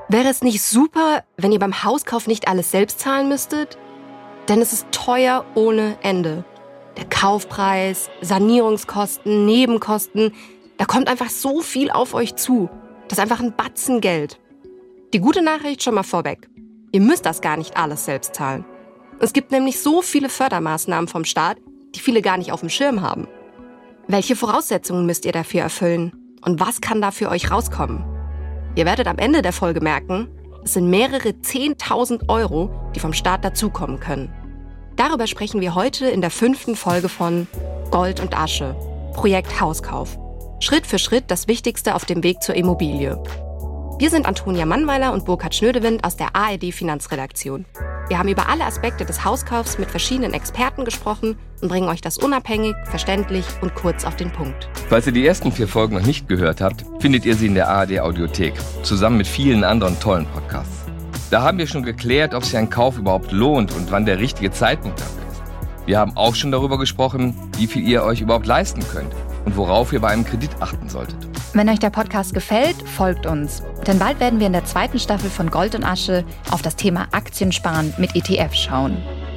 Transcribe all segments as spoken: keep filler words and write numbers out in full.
Wäre es nicht super, wenn ihr beim Hauskauf nicht alles selbst zahlen müsstet? Denn es ist teuer ohne Ende. Der Kaufpreis, Sanierungskosten, Nebenkosten, da kommt einfach so viel auf euch zu. Das ist einfach ein Batzen Geld. Die gute Nachricht schon mal vorweg. Ihr müsst das gar nicht alles selbst zahlen. Es gibt nämlich so viele Fördermaßnahmen vom Staat, die viele gar nicht auf dem Schirm haben. Welche Voraussetzungen müsst ihr dafür erfüllen? Und was kann da für euch rauskommen? Ihr werdet am Ende der Folge merken, es sind mehrere zehntausend Euro, die vom Staat dazukommen können. Darüber sprechen wir heute in der fünften Folge von Gold und Asche, Projekt Hauskauf. Schritt für Schritt das Wichtigste auf dem Weg zur Immobilie. Wir sind Antonia Mannweiler und Burkhard Schnödewind aus der A R D Finanzredaktion. Wir haben über alle Aspekte des Hauskaufs mit verschiedenen Experten gesprochen und bringen euch das unabhängig, verständlich und kurz auf den Punkt. Falls ihr die ersten vier Folgen noch nicht gehört habt, findet ihr sie in der A R D Audiothek, zusammen mit vielen anderen tollen Podcasts. Da haben wir schon geklärt, ob sich ein Kauf überhaupt lohnt und wann der richtige Zeitpunkt dafür ist. Wir haben auch schon darüber gesprochen, wie viel ihr euch überhaupt leisten könnt und worauf ihr bei einem Kredit achten solltet. Wenn euch der Podcast gefällt, folgt uns. Denn bald werden wir in der zweiten Staffel von Gold und Asche auf das Thema Aktiensparen mit E T F schauen.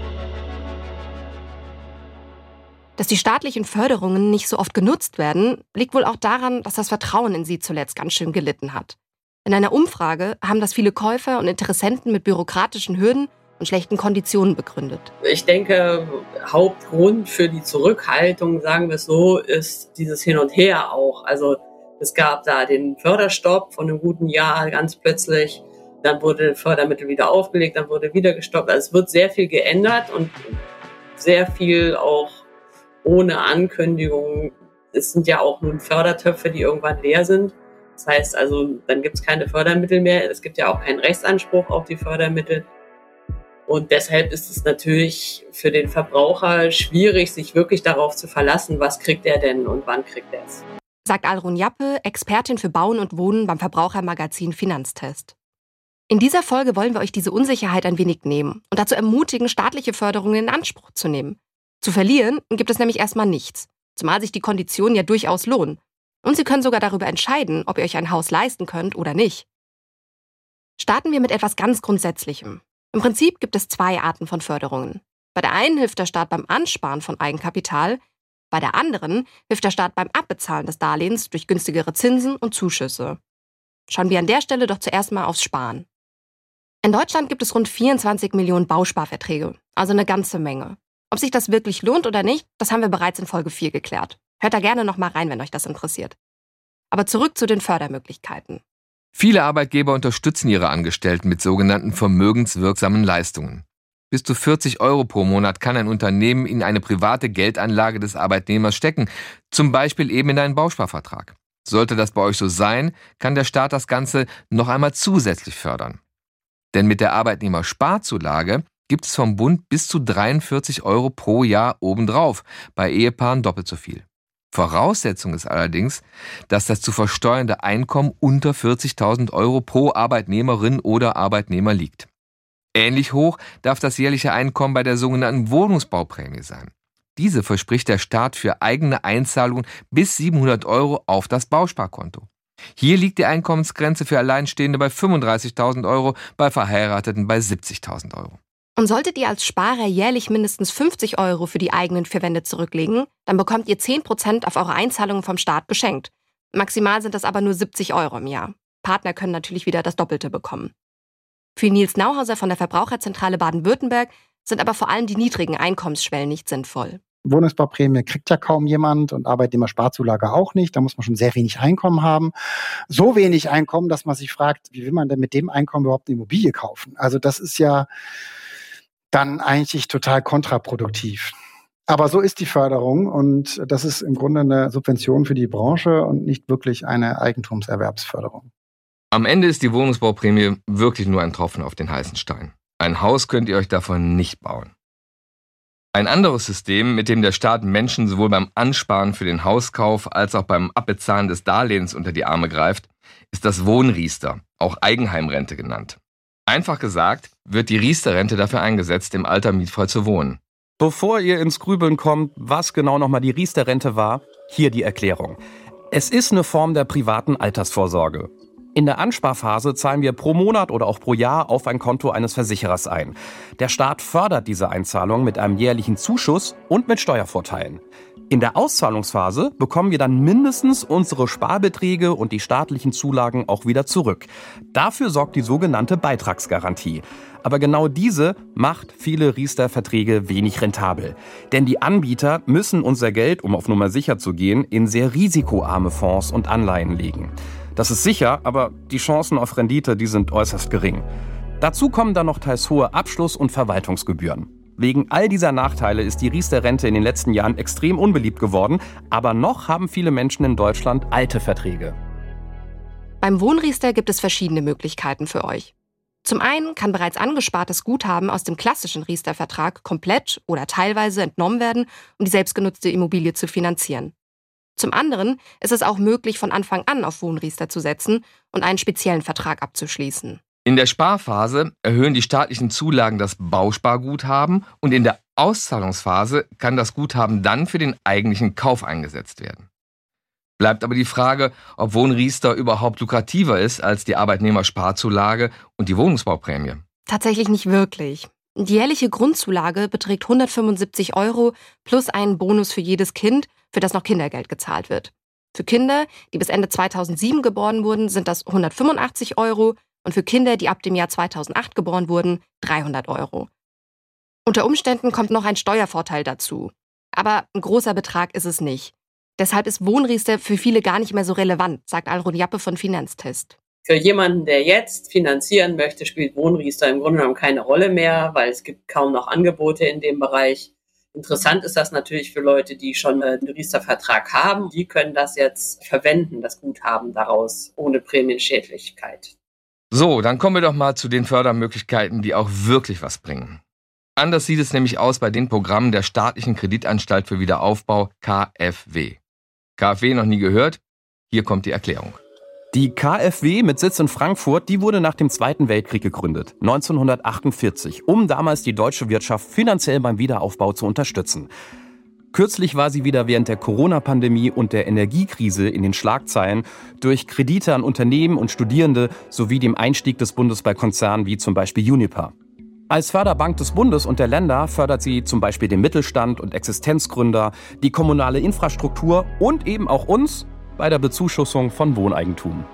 Dass die staatlichen Förderungen nicht so oft genutzt werden, liegt wohl auch daran, dass das Vertrauen in sie zuletzt ganz schön gelitten hat. In einer Umfrage haben das viele Käufer und Interessenten mit bürokratischen Hürden und schlechten Konditionen begründet. Ich denke, Hauptgrund für die Zurückhaltung, sagen wir es so, ist dieses Hin und Her auch. Also es gab da den Förderstopp von einem guten Jahr ganz plötzlich. Dann wurde Fördermittel wieder aufgelegt, dann wurde wieder gestoppt. Also es wird sehr viel geändert und sehr viel auch ohne Ankündigung. Es sind ja auch nun Fördertöpfe, die irgendwann leer sind. Das heißt also, dann gibt es keine Fördermittel mehr. Es gibt ja auch keinen Rechtsanspruch auf die Fördermittel. Und deshalb ist es natürlich für den Verbraucher schwierig, sich wirklich darauf zu verlassen, was kriegt er denn und wann kriegt er es. Sagt Alrun Jappe, Expertin für Bauen und Wohnen beim Verbrauchermagazin Finanztest. In dieser Folge wollen wir euch diese Unsicherheit ein wenig nehmen und dazu ermutigen, staatliche Förderungen in Anspruch zu nehmen. Zu verlieren gibt es nämlich erstmal nichts, zumal sich die Konditionen ja durchaus lohnen. Und Sie können sogar darüber entscheiden, ob ihr euch ein Haus leisten könnt oder nicht. Starten wir mit etwas ganz Grundsätzlichem. Im Prinzip gibt es zwei Arten von Förderungen. Bei der einen hilft der Staat beim Ansparen von Eigenkapital, bei der anderen hilft der Staat beim Abbezahlen des Darlehens durch günstigere Zinsen und Zuschüsse. Schauen wir an der Stelle doch zuerst mal aufs Sparen. In Deutschland gibt es rund vierundzwanzig Millionen Bausparverträge, also eine ganze Menge. Ob sich das wirklich lohnt oder nicht, das haben wir bereits in Folge vier geklärt. Hört da gerne noch mal rein, wenn euch das interessiert. Aber zurück zu den Fördermöglichkeiten. Viele Arbeitgeber unterstützen ihre Angestellten mit sogenannten vermögenswirksamen Leistungen. Bis zu vierzig Euro pro Monat kann ein Unternehmen in eine private Geldanlage des Arbeitnehmers stecken, zum Beispiel eben in einen Bausparvertrag. Sollte das bei euch so sein, kann der Staat das Ganze noch einmal zusätzlich fördern. Denn mit der Arbeitnehmersparzulage gibt es vom Bund bis zu dreiundvierzig Euro pro Jahr obendrauf, bei Ehepaaren doppelt so viel. Voraussetzung ist allerdings, dass das zu versteuernde Einkommen unter vierzigtausend Euro pro Arbeitnehmerin oder Arbeitnehmer liegt. Ähnlich hoch darf das jährliche Einkommen bei der sogenannten Wohnungsbauprämie sein. Diese verspricht der Staat für eigene Einzahlungen bis siebenhundert Euro auf das Bausparkonto. Hier liegt die Einkommensgrenze für Alleinstehende bei fünfunddreißigtausend Euro, bei Verheirateten bei siebzigtausend Euro. Und solltet ihr als Sparer jährlich mindestens fünfzig Euro für die eigenen vier Wände zurücklegen, dann bekommt ihr zehn Prozent auf eure Einzahlungen vom Staat geschenkt. Maximal sind das aber nur siebzig Euro im Jahr. Partner können natürlich wieder das Doppelte bekommen. Für Nils Nauhauser von der Verbraucherzentrale Baden-Württemberg sind aber vor allem die niedrigen Einkommensschwellen nicht sinnvoll. Wohnungsbauprämie kriegt ja kaum jemand und Arbeitnehmersparzulage auch nicht. Da muss man schon sehr wenig Einkommen haben. So wenig Einkommen, dass man sich fragt, wie will man denn mit dem Einkommen überhaupt eine Immobilie kaufen? Also das ist ja dann eigentlich total kontraproduktiv. Aber so ist die Förderung und das ist im Grunde eine Subvention für die Branche und nicht wirklich eine Eigentumserwerbsförderung. Am Ende ist die Wohnungsbauprämie wirklich nur ein Tropfen auf den heißen Stein. Ein Haus könnt ihr euch davon nicht bauen. Ein anderes System, mit dem der Staat Menschen sowohl beim Ansparen für den Hauskauf als auch beim Abbezahlen des Darlehens unter die Arme greift, ist das Wohnriester, auch Eigenheimrente genannt. Einfach gesagt, wird die Riester-Rente dafür eingesetzt, im Alter mietfrei zu wohnen. Bevor ihr ins Grübeln kommt, was genau nochmal die Riester-Rente war, hier die Erklärung. Es ist eine Form der privaten Altersvorsorge. In der Ansparphase zahlen wir pro Monat oder auch pro Jahr auf ein Konto eines Versicherers ein. Der Staat fördert diese Einzahlung mit einem jährlichen Zuschuss und mit Steuervorteilen. In der Auszahlungsphase bekommen wir dann mindestens unsere Sparbeträge und die staatlichen Zulagen auch wieder zurück. Dafür sorgt die sogenannte Beitragsgarantie. Aber genau diese macht viele Riester-Verträge wenig rentabel. Denn die Anbieter müssen unser Geld, um auf Nummer sicher zu gehen, in sehr risikoarme Fonds und Anleihen legen. Das ist sicher, aber die Chancen auf Rendite, die sind äußerst gering. Dazu kommen dann noch teils hohe Abschluss- und Verwaltungsgebühren. Wegen all dieser Nachteile ist die Riester-Rente in den letzten Jahren extrem unbeliebt geworden, aber noch haben viele Menschen in Deutschland alte Verträge. Beim Wohnriester gibt es verschiedene Möglichkeiten für euch. Zum einen kann bereits angespartes Guthaben aus dem klassischen Riester-Vertrag komplett oder teilweise entnommen werden, um die selbstgenutzte Immobilie zu finanzieren. Zum anderen ist es auch möglich, von Anfang an auf Wohnriester zu setzen und einen speziellen Vertrag abzuschließen. In der Sparphase erhöhen die staatlichen Zulagen das Bausparguthaben und in der Auszahlungsphase kann das Guthaben dann für den eigentlichen Kauf eingesetzt werden. Bleibt aber die Frage, ob Wohnriester überhaupt lukrativer ist als die Arbeitnehmersparzulage und die Wohnungsbauprämie. Tatsächlich nicht wirklich. Die jährliche Grundzulage beträgt hundertfünfundsiebzig Euro plus einen Bonus für jedes Kind, für das noch Kindergeld gezahlt wird. Für Kinder, die bis Ende zweitausendsieben geboren wurden, sind das hundertfünfundachtzig Euro und für Kinder, die ab dem Jahr zweitausendacht geboren wurden, dreihundert Euro. Unter Umständen kommt noch ein Steuervorteil dazu. Aber ein großer Betrag ist es nicht. Deshalb ist Wohnriester für viele gar nicht mehr so relevant, sagt Alrun Jappe von Finanztest. Für jemanden, der jetzt finanzieren möchte, spielt Wohnriester im Grunde genommen keine Rolle mehr, weil es gibt kaum noch Angebote in dem Bereich. Interessant ist das natürlich für Leute, die schon einen Riester-Vertrag haben. Die können das jetzt verwenden, das Guthaben daraus, ohne Prämienschädlichkeit. So, dann kommen wir doch mal zu den Fördermöglichkeiten, die auch wirklich was bringen. Anders sieht es nämlich aus bei den Programmen der Staatlichen Kreditanstalt für Wiederaufbau, K f W. K f W noch nie gehört? Hier kommt die Erklärung. Die K f W mit Sitz in Frankfurt, die wurde nach dem Zweiten Weltkrieg gegründet, neunzehnhundertachtundvierzig, um damals die deutsche Wirtschaft finanziell beim Wiederaufbau zu unterstützen. Kürzlich war sie wieder während der Corona-Pandemie und der Energiekrise in den Schlagzeilen durch Kredite an Unternehmen und Studierende sowie dem Einstieg des Bundes bei Konzernen wie zum Beispiel Uniper. Als Förderbank des Bundes und der Länder fördert sie zum Beispiel den Mittelstand und Existenzgründer, die kommunale Infrastruktur und eben auch uns bei der Bezuschussung von Wohneigentum.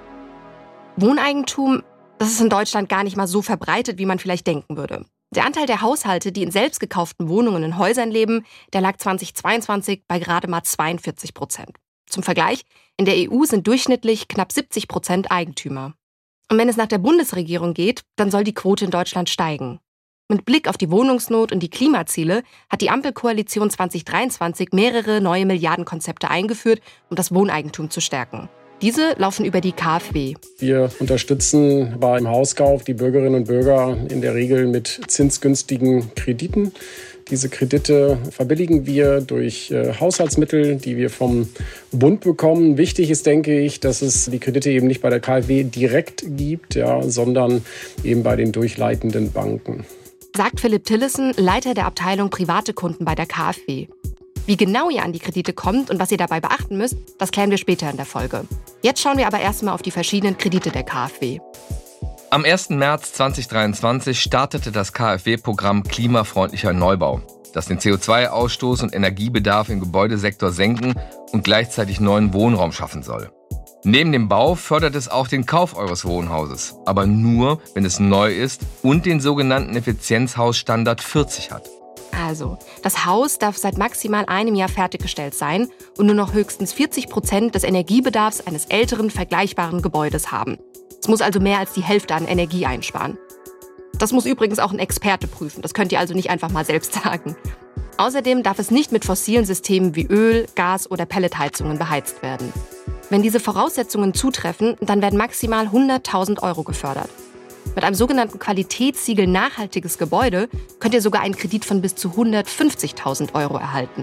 Wohneigentum, das ist in Deutschland gar nicht mal so verbreitet, wie man vielleicht denken würde. Der Anteil der Haushalte, die in selbst gekauften Wohnungen in Häusern leben, der lag zweitausendzweiundzwanzig bei gerade mal zweiundvierzig Prozent. Zum Vergleich, in der E U sind durchschnittlich knapp siebzig Prozent Eigentümer. Und wenn es nach der Bundesregierung geht, dann soll die Quote in Deutschland steigen. Mit Blick auf die Wohnungsnot und die Klimaziele hat die Ampelkoalition zweitausenddreiundzwanzig mehrere neue Milliardenkonzepte eingeführt, um das Wohneigentum zu stärken. Diese laufen über die K f W. Wir unterstützen beim Hauskauf die Bürgerinnen und Bürger in der Regel mit zinsgünstigen Krediten. Diese Kredite verbilligen wir durch äh, Haushaltsmittel, die wir vom Bund bekommen. Wichtig ist, denke ich, dass es die Kredite eben nicht bei der K f W direkt gibt, ja, sondern eben bei den durchleitenden Banken. Sagt Philipp Tillessen, Leiter der Abteilung Private Kunden bei der K f W. Wie genau ihr an die Kredite kommt und was ihr dabei beachten müsst, das klären wir später in der Folge. Jetzt schauen wir aber erstmal auf die verschiedenen Kredite der K f W. Am ersten März zweitausenddreiundzwanzig startete das K f W-Programm Klimafreundlicher Neubau, das den C O zwei Ausstoß und Energiebedarf im Gebäudesektor senken und gleichzeitig neuen Wohnraum schaffen soll. Neben dem Bau fördert es auch den Kauf eures Wohnhauses, aber nur, wenn es neu ist und den sogenannten Effizienzhausstandard vierzig hat. Also, das Haus darf seit maximal einem Jahr fertiggestellt sein und nur noch höchstens vierzig Prozent des Energiebedarfs eines älteren, vergleichbaren Gebäudes haben. Es muss also mehr als die Hälfte an Energie einsparen. Das muss übrigens auch ein Experte prüfen, das könnt ihr also nicht einfach mal selbst sagen. Außerdem darf es nicht mit fossilen Systemen wie Öl, Gas oder Pelletheizungen beheizt werden. Wenn diese Voraussetzungen zutreffen, dann werden maximal hunderttausend Euro gefördert. Mit einem sogenannten Qualitätssiegel nachhaltiges Gebäude könnt ihr sogar einen Kredit von bis zu hundertfünfzigtausend Euro erhalten.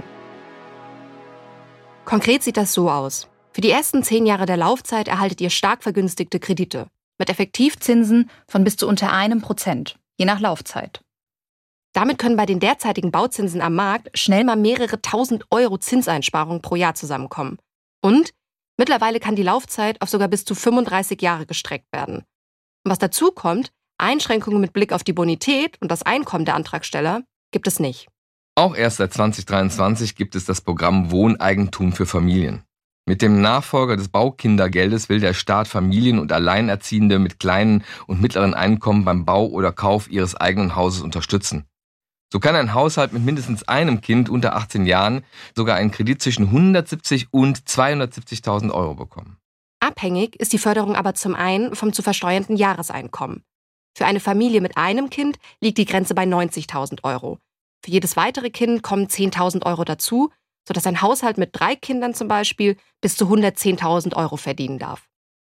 Konkret sieht das so aus. Für die ersten zehn Jahre der Laufzeit erhaltet ihr stark vergünstigte Kredite. Mit Effektivzinsen von bis zu unter einem Prozent, je nach Laufzeit. Damit können bei den derzeitigen Bauzinsen am Markt schnell mal mehrere tausend Euro Zinseinsparungen pro Jahr zusammenkommen. Und Mittlerweile kann die Laufzeit auf sogar bis zu fünfunddreißig Jahre gestreckt werden. Und was dazu kommt, Einschränkungen mit Blick auf die Bonität und das Einkommen der Antragsteller gibt es nicht. Auch erst seit zwanzig dreiundzwanzig gibt es das Programm Wohneigentum für Familien. Mit dem Nachfolger des Baukindergeldes will der Staat Familien und Alleinerziehende mit kleinen und mittleren Einkommen beim Bau oder Kauf ihres eigenen Hauses unterstützen. So kann ein Haushalt mit mindestens einem Kind unter achtzehn Jahren sogar einen Kredit zwischen hundertsiebzig und zweihundertsiebzigtausend Euro bekommen. Abhängig ist die Förderung aber zum einen vom zu versteuernden Jahreseinkommen. Für eine Familie mit einem Kind liegt die Grenze bei neunzigtausend Euro. Für jedes weitere Kind kommen zehntausend Euro dazu, sodass ein Haushalt mit drei Kindern zum Beispiel bis zu hundertzehntausend Euro verdienen darf.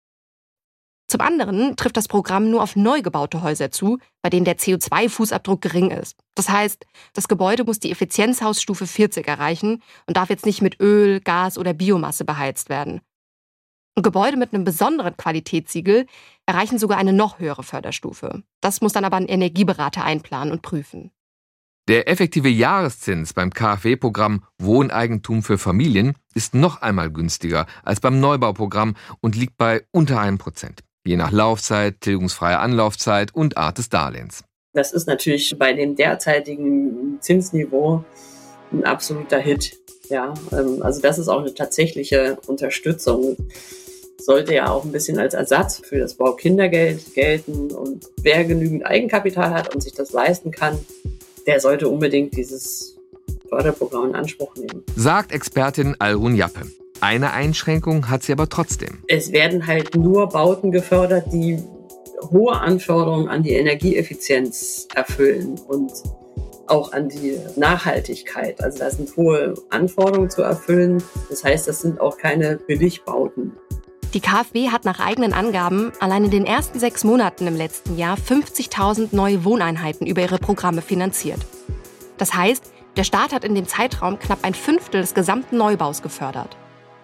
Zum anderen trifft das Programm nur auf neu gebaute Häuser zu, bei denen der C O zwei Fußabdruck gering ist. Das heißt, das Gebäude muss die Effizienzhausstufe vierzig erreichen und darf jetzt nicht mit Öl, Gas oder Biomasse beheizt werden. Und Gebäude mit einem besonderen Qualitätssiegel erreichen sogar eine noch höhere Förderstufe. Das muss dann aber ein Energieberater einplanen und prüfen. Der effektive Jahreszins beim KfW-Programm Wohneigentum für Familien ist noch einmal günstiger als beim Neubauprogramm und liegt bei unter einem Prozent. Je nach Laufzeit, tilgungsfreie Anlaufzeit und Art des Darlehens. Das ist natürlich bei dem derzeitigen Zinsniveau ein absoluter Hit. Ja, also das ist auch eine tatsächliche Unterstützung. Sollte ja auch ein bisschen als Ersatz für das Baukindergeld gelten. Und wer genügend Eigenkapital hat und sich das leisten kann, der sollte unbedingt dieses Förderprogramm in Anspruch nehmen. Sagt Expertin Alrun Jappe. Eine Einschränkung hat sie aber trotzdem. Es werden halt nur Bauten gefördert, die hohe Anforderungen an die Energieeffizienz erfüllen und auch an die Nachhaltigkeit. Also da sind hohe Anforderungen zu erfüllen. Das heißt, das sind auch keine Billigbauten. Die KfW hat nach eigenen Angaben allein in den ersten sechs Monaten im letzten Jahr fünfzigtausend neue Wohneinheiten über ihre Programme finanziert. Das heißt, der Staat hat in dem Zeitraum knapp ein Fünftel des gesamten Neubaus gefördert.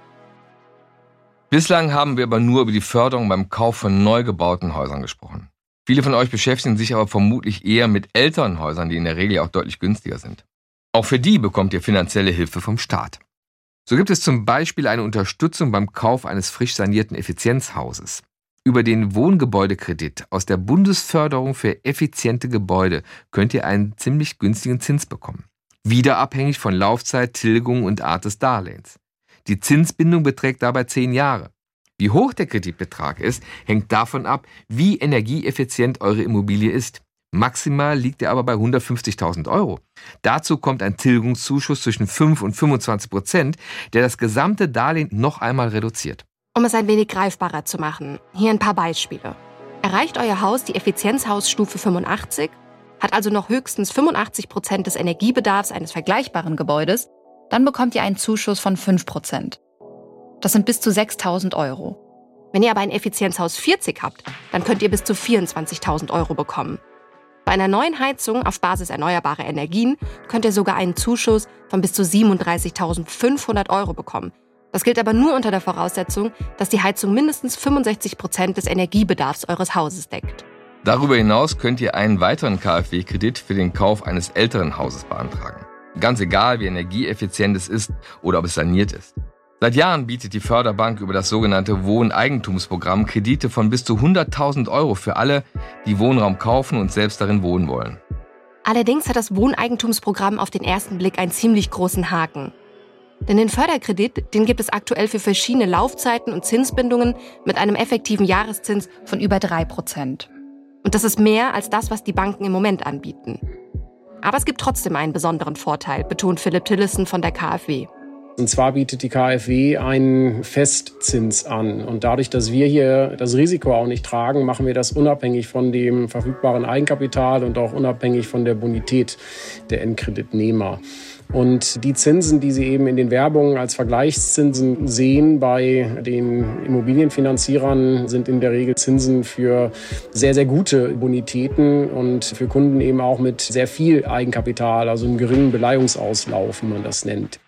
Bislang haben wir aber nur über die Förderung beim Kauf von neu gebauten Häusern gesprochen. Viele von euch beschäftigen sich aber vermutlich eher mit älteren Häusern, die in der Regel auch deutlich günstiger sind. Auch für die bekommt ihr finanzielle Hilfe vom Staat. So gibt es zum Beispiel eine Unterstützung beim Kauf eines frisch sanierten Effizienzhauses. Über den Wohngebäudekredit aus der Bundesförderung für effiziente Gebäude könnt ihr einen ziemlich günstigen Zins bekommen. Wieder abhängig von Laufzeit, Tilgung und Art des Darlehens. Die Zinsbindung beträgt dabei zehn Jahre. Wie hoch der Kreditbetrag ist, hängt davon ab, wie energieeffizient eure Immobilie ist. Maximal liegt er aber bei hundertfünfzigtausend Euro. Dazu kommt ein Tilgungszuschuss zwischen fünf und fünfundzwanzig Prozent, der das gesamte Darlehen noch einmal reduziert. Um es ein wenig greifbarer zu machen, hier ein paar Beispiele. Erreicht euer Haus die Effizienzhausstufe fünfundachtzig, hat also noch höchstens fünfundachtzig Prozent des Energiebedarfs eines vergleichbaren Gebäudes, dann bekommt ihr einen Zuschuss von fünf Prozent. Das sind bis zu sechstausend Euro. Wenn ihr aber ein Effizienzhaus vierzig habt, dann könnt ihr bis zu vierundzwanzigtausend Euro bekommen. Bei einer neuen Heizung auf Basis erneuerbarer Energien könnt ihr sogar einen Zuschuss von bis zu siebenunddreißigtausendfünfhundert Euro bekommen. Das gilt aber nur unter der Voraussetzung, dass die Heizung mindestens fünfundsechzig Prozent des Energiebedarfs eures Hauses deckt. Darüber hinaus könnt ihr einen weiteren KfW-Kredit für den Kauf eines älteren Hauses beantragen. Ganz egal, wie energieeffizient es ist oder ob es saniert ist. Seit Jahren bietet die Förderbank über das sogenannte Wohneigentumsprogramm Kredite von bis zu hunderttausend Euro für alle, die Wohnraum kaufen und selbst darin wohnen wollen. Allerdings hat das Wohneigentumsprogramm auf den ersten Blick einen ziemlich großen Haken. Denn den Förderkredit, den gibt es aktuell für verschiedene Laufzeiten und Zinsbindungen mit einem effektiven Jahreszins von über drei Prozent. Und das ist mehr als das, was die Banken im Moment anbieten. Aber es gibt trotzdem einen besonderen Vorteil, betont Philipp Tillessen von der KfW. Und zwar bietet die KfW einen Festzins an. Und dadurch, dass wir hier das Risiko auch nicht tragen, machen wir das unabhängig von dem verfügbaren Eigenkapital und auch unabhängig von der Bonität der Endkreditnehmer. Und die Zinsen, die Sie eben in den Werbungen als Vergleichszinsen sehen bei den Immobilienfinanzierern, sind in der Regel Zinsen für sehr, sehr gute Bonitäten und für Kunden eben auch mit sehr viel Eigenkapital, also einem geringen Beleihungsauslauf, wie man das nennt.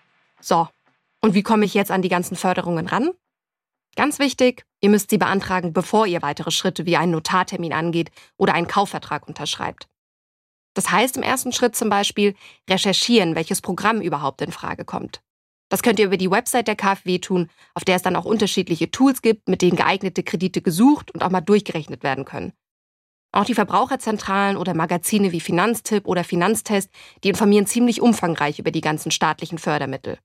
So, und wie komme ich jetzt an die ganzen Förderungen ran? Ganz wichtig, ihr müsst sie beantragen, bevor ihr weitere Schritte wie einen Notartermin angeht oder einen Kaufvertrag unterschreibt. Das heißt im ersten Schritt zum Beispiel recherchieren, welches Programm überhaupt in Frage kommt. Das könnt ihr über die Website der KfW tun, auf der es dann auch unterschiedliche Tools gibt, mit denen geeignete Kredite gesucht und auch mal durchgerechnet werden können. Auch die Verbraucherzentralen oder Magazine wie Finanztipp oder Finanztest, die informieren ziemlich umfangreich über die ganzen staatlichen Fördermittel.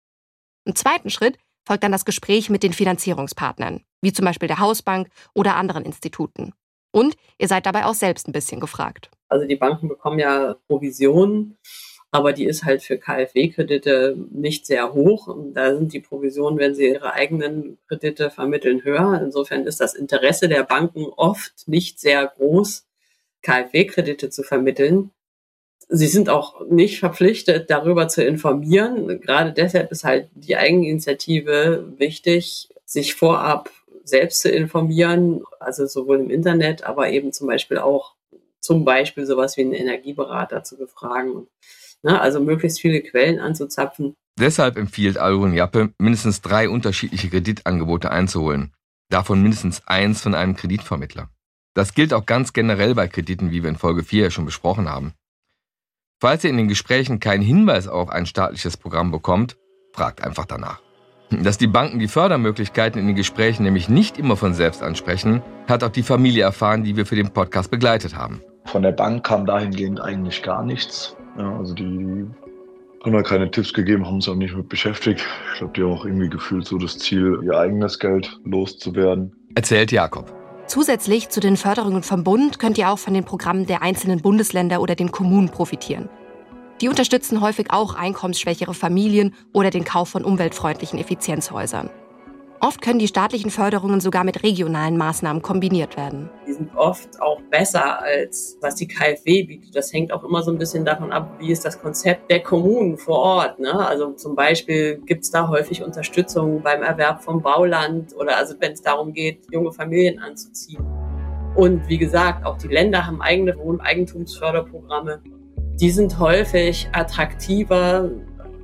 Im zweiten Schritt folgt dann das Gespräch mit den Finanzierungspartnern, wie zum Beispiel der Hausbank oder anderen Instituten. Und ihr seid dabei auch selbst ein bisschen gefragt. Also die Banken bekommen ja Provisionen, aber die ist halt für KfW-Kredite nicht sehr hoch. Und da sind die Provisionen, wenn sie ihre eigenen Kredite vermitteln, höher. Insofern ist das Interesse der Banken oft nicht sehr groß, KfW-Kredite zu vermitteln. Sie sind auch nicht verpflichtet, darüber zu informieren. Gerade deshalb ist halt die Eigeninitiative wichtig, sich vorab selbst zu informieren, also sowohl im Internet, aber eben zum Beispiel auch zum Beispiel sowas wie einen Energieberater zu befragen. Ne, also möglichst viele Quellen anzuzapfen. Deshalb empfiehlt Alrun Jappe, mindestens drei unterschiedliche Kreditangebote einzuholen. Davon mindestens eins von einem Kreditvermittler. Das gilt auch ganz generell bei Krediten, wie wir in Folge vier ja schon besprochen haben. Falls ihr in den Gesprächen keinen Hinweis auf ein staatliches Programm bekommt, fragt einfach danach. Dass die Banken die Fördermöglichkeiten in den Gesprächen nämlich nicht immer von selbst ansprechen, hat auch die Familie erfahren, die wir für den Podcast begleitet haben. Von der Bank kam dahingehend eigentlich gar nichts. Ja, also die haben da keine Tipps gegeben, haben uns auch nicht mit beschäftigt. Ich glaube, die haben auch irgendwie gefühlt so das Ziel, ihr eigenes Geld loszuwerden. Erzählt Jakob. Zusätzlich zu den Förderungen vom Bund könnt ihr auch von den Programmen der einzelnen Bundesländer oder den Kommunen profitieren. Die unterstützen häufig auch einkommensschwächere Familien oder den Kauf von umweltfreundlichen Effizienzhäusern. Oft können die staatlichen Förderungen sogar mit regionalen Maßnahmen kombiniert werden. Die sind oft auch besser, als was die KfW bietet. Das hängt auch immer so ein bisschen davon ab, wie ist das Konzept der Kommunen vor Ort. Ne? Also zum Beispiel gibt es da häufig Unterstützung beim Erwerb vom Bauland oder also wenn es darum geht, junge Familien anzuziehen. Und wie gesagt, auch die Länder haben eigene Wohneigentumsförderprogramme. Die sind häufig attraktiver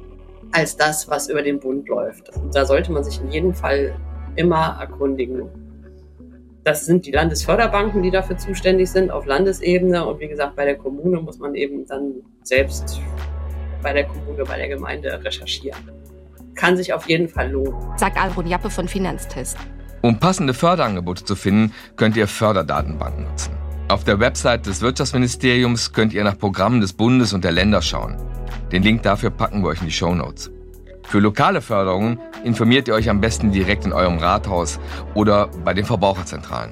als das, was über den Bund läuft. Und da sollte man sich in jedem Fall immer erkundigen. Das sind die Landesförderbanken, die dafür zuständig sind, auf Landesebene. Und wie gesagt, bei der Kommune muss man eben dann selbst bei der Kommune, bei der Gemeinde recherchieren. Kann sich auf jeden Fall lohnen. Sagt Alrun Jappe von Finanztest. Um passende Förderangebote zu finden, könnt ihr Förderdatenbanken nutzen. Auf der Website des Wirtschaftsministeriums könnt ihr nach Programmen des Bundes und der Länder schauen. Den Link dafür packen wir euch in die Shownotes. Für lokale Förderungen informiert ihr euch am besten direkt in eurem Rathaus oder bei den Verbraucherzentralen.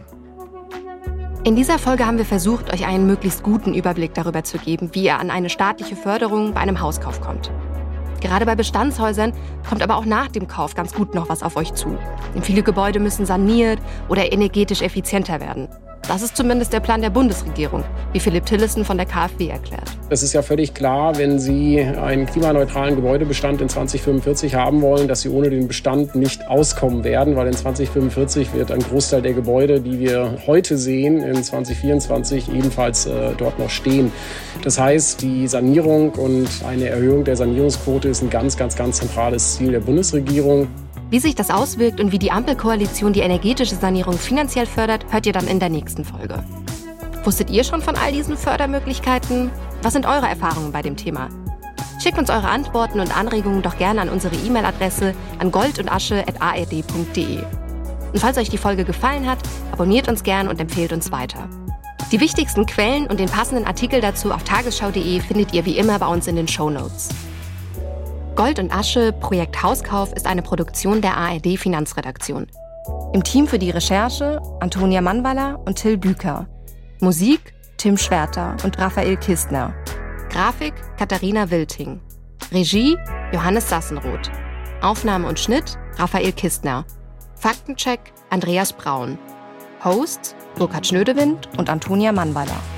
In dieser Folge haben wir versucht, euch einen möglichst guten Überblick darüber zu geben, wie ihr an eine staatliche Förderung bei einem Hauskauf kommt. Gerade bei Bestandshäusern kommt aber auch nach dem Kauf ganz gut noch was auf euch zu. Denn viele Gebäude müssen saniert oder energetisch effizienter werden. Das ist zumindest der Plan der Bundesregierung, wie Philipp Tillessen von der KfW erklärt. Es ist ja völlig klar, wenn Sie einen klimaneutralen Gebäudebestand in zwanzig fünfundvierzig haben wollen, dass Sie ohne den Bestand nicht auskommen werden, weil in zwanzig fünfundvierzig wird ein Großteil der Gebäude, die wir heute sehen, in zwanzig vierundzwanzig ebenfalls äh, dort noch stehen. Das heißt, die Sanierung und eine Erhöhung der Sanierungsquote ist ein ganz, ganz, ganz zentrales Ziel der Bundesregierung. Wie sich das auswirkt und wie die Ampelkoalition die energetische Sanierung finanziell fördert, hört ihr dann in der nächsten Folge. Wusstet ihr schon von all diesen Fördermöglichkeiten? Was sind eure Erfahrungen bei dem Thema? Schickt uns eure Antworten und Anregungen doch gerne an unsere E-Mail-Adresse an goldundasche at a r d punkt d e. Und falls euch die Folge gefallen hat, abonniert uns gern und empfehlt uns weiter. Die wichtigsten Quellen und den passenden Artikel dazu auf tagesschau punkt d e findet ihr wie immer bei uns in den Shownotes. Gold und Asche, Projekt Hauskauf ist eine Produktion der A R D Finanzredaktion. Im Team für die Recherche Antonia Mannwaller und Till Büker. Musik Tim Schwerter und Raphael Kistner. Grafik Katharina Wilting. Regie Johannes Sassenroth. Aufnahme und Schnitt Raphael Kistner. Faktencheck Andreas Braun. Hosts Burkhard Schnödewind und Antonia Mannwaller.